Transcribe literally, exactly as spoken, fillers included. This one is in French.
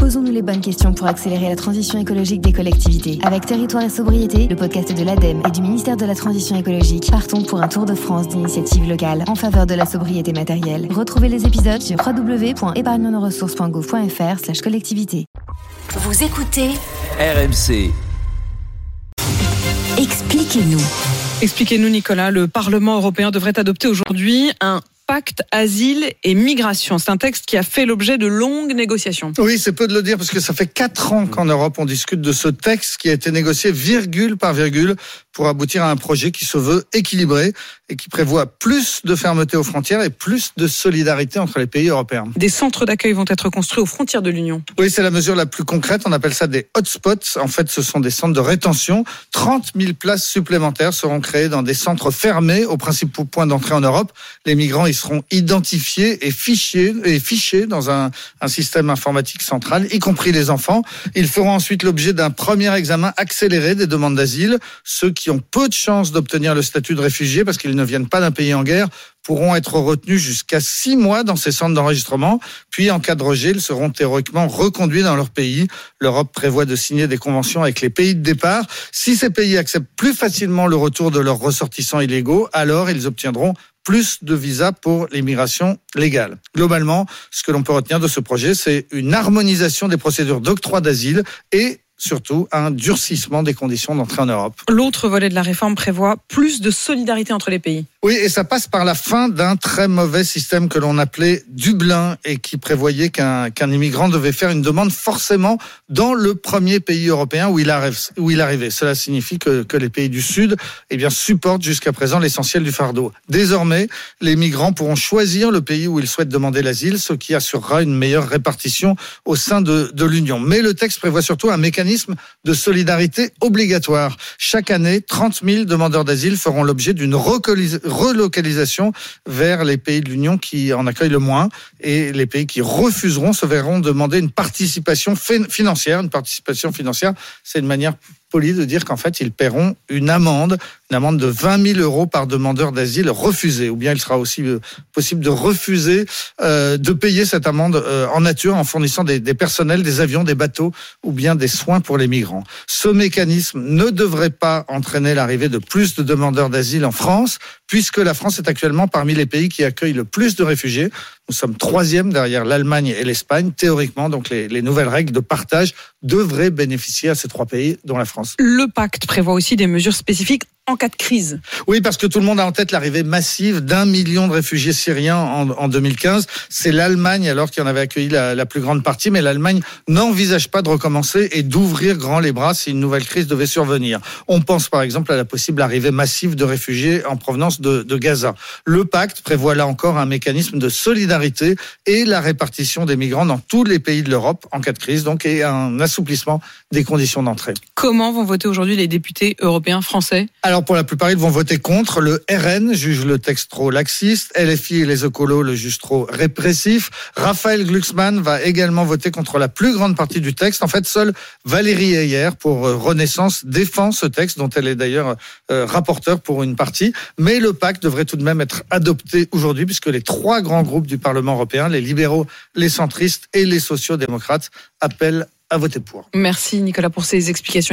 Posons-nous les bonnes questions pour accélérer la transition écologique des collectivités. Avec Territoire et Sobriété, le podcast de l'ADEME et du ministère de la Transition écologique, partons pour un tour de France d'initiatives locales en faveur de la sobriété matérielle. Retrouvez les épisodes sur w w w point épargne nos ressources point gouv point f r slash collectivité. Vous écoutez R M C. Expliquez-nous. Expliquez-nous, Nicolas. Le Parlement européen devrait adopter aujourd'hui un pacte asile et migration. C'est un texte qui a fait l'objet de longues négociations. Oui, c'est peu de le dire parce que ça fait quatre ans qu'en Europe on discute de ce texte qui a été négocié virgule par virgule pour aboutir à un projet qui se veut équilibré et qui prévoit plus de fermeté aux frontières et plus de solidarité entre les pays européens. Des centres d'accueil vont être construits aux frontières de l'Union. Oui, c'est la mesure la plus concrète. On appelle ça des hotspots. En fait, ce sont des centres de rétention. trente mille places supplémentaires seront créées dans des centres fermés aux principaux points d'entrée en Europe. Les migrants, ils seront identifiés et fichés, et fichés dans un, un système informatique central, y compris les enfants. Ils feront ensuite l'objet d'un premier examen accéléré des demandes d'asile. Ceux qui ont peu de chances d'obtenir le statut de réfugié parce qu'ils ne viennent pas d'un pays en guerre pourront être retenus jusqu'à six mois dans ces centres d'enregistrement. Puis, en cas de rejet, ils seront théoriquement reconduits dans leur pays. L'Europe prévoit de signer des conventions avec les pays de départ. Si ces pays acceptent plus facilement le retour de leurs ressortissants illégaux, alors ils obtiendront plus de visas pour l'immigration légale. Globalement, ce que l'on peut retenir de ce projet, c'est une harmonisation des procédures d'octroi d'asile et surtout un durcissement des conditions d'entrée en Europe. L'autre volet de la réforme prévoit plus de solidarité entre les pays. Oui, et ça passe par la fin d'un très mauvais système que l'on appelait Dublin et qui prévoyait qu'un, qu'un immigrant devait faire une demande forcément dans le premier pays européen où il, arrive, où il arrivait. Cela signifie que, que les pays du Sud eh bien, supportent jusqu'à présent l'essentiel du fardeau. Désormais, les migrants pourront choisir le pays où ils souhaitent demander l'asile, ce qui assurera une meilleure répartition au sein de, de l'Union. Mais le texte prévoit surtout un mécanisme de solidarité obligatoire. Chaque année, trente mille demandeurs d'asile feront l'objet d'une relocalisation vers les pays de l'Union qui en accueillent le moins et les pays qui refuseront se verront demander une participation financière. Une participation financière, c'est une manière polie de dire qu'en fait, ils paieront une amende, une amende de vingt mille euros par demandeur d'asile refusé. Ou bien il sera aussi possible de refuser euh, de payer cette amende euh, en nature en fournissant des, des personnels, des avions, des bateaux ou bien des soins pour les migrants. Ce mécanisme ne devrait pas entraîner l'arrivée de plus de demandeurs d'asile en France, puisque la France est actuellement parmi les pays qui accueillent le plus de réfugiés. Nous sommes troisième derrière l'Allemagne et l'Espagne. Théoriquement, donc les, les nouvelles règles de partage devraient bénéficier à ces trois pays, dont la France. Le pacte prévoit aussi des mesures spécifiques en cas de crise. Oui, parce que tout le monde a en tête l'arrivée massive d'un million de réfugiés syriens en, en deux mille quinze. C'est l'Allemagne, alors qui en avait accueilli la, la plus grande partie, mais l'Allemagne n'envisage pas de recommencer et d'ouvrir grand les bras si une nouvelle crise devait survenir. On pense par exemple à la possible arrivée massive de réfugiés en provenance de, de Gaza. Le pacte prévoit là encore un mécanisme de solidarité et la répartition des migrants dans tous les pays de l'Europe en cas de crise, donc, et un assouplissement des conditions d'entrée. Comment vont voter aujourd'hui les députés européens français ? Alors pour la plupart, ils vont voter contre. Le R N juge le texte trop laxiste. L F I et les écolos le jugent trop répressif. Raphaël Glucksmann va également voter contre la plus grande partie du texte. En fait, seule Valérie Heyer pour Renaissance défend ce texte, dont elle est d'ailleurs euh, rapporteure pour une partie. Mais le pacte devrait tout de même être adopté aujourd'hui, puisque les trois grands groupes du Parlement européen, les libéraux, les centristes et les sociaux-démocrates, appellent à voter pour. Merci Nicolas pour ces explications.